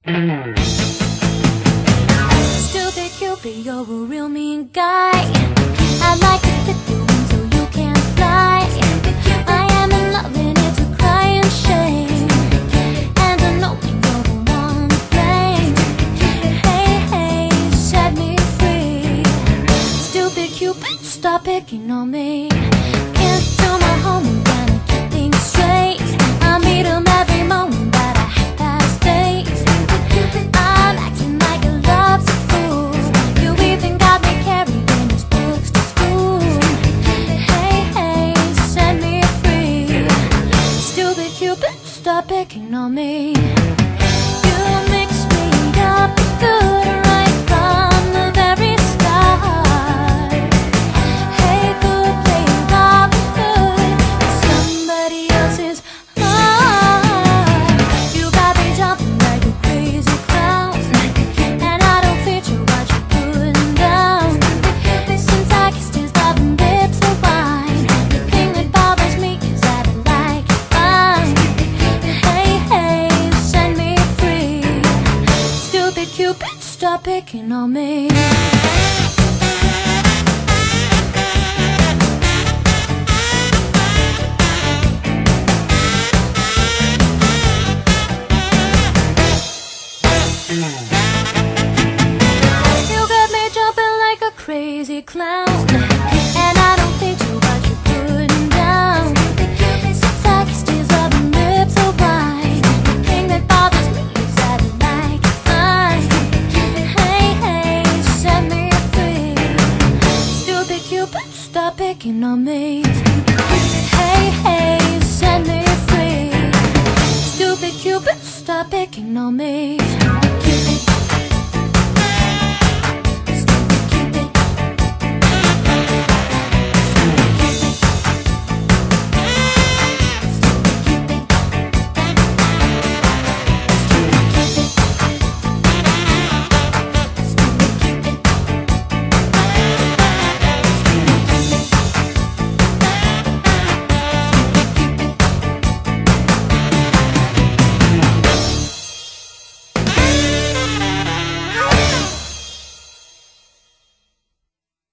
Stupid Cupid, you're a real mean guy. I'd like to clip you until you can't fly. I am in love and it's a crying shame, and I know you're the one to blame. Hey, hey, set me free. Stupid Cupid, stop picking on me. Can't do my homework, gotta keep things straight. I meet him every morning about 8:30. I'm acting like a lovesick fool. You even got me carrying his books to school. Hey, hey, set me free. Stupid Cupid, stop picking on me. You mix me up good right from the very start. Hey, good, play Robin Hood in somebody else's heart. You got me jumping like a crazy clown, and I don't feature what you're putting down. Since I kissed his loving lips of wine, the thing that bothers me is that I like it fine. Hey, hey, set me free. Stupid Cupid, stop picking on me.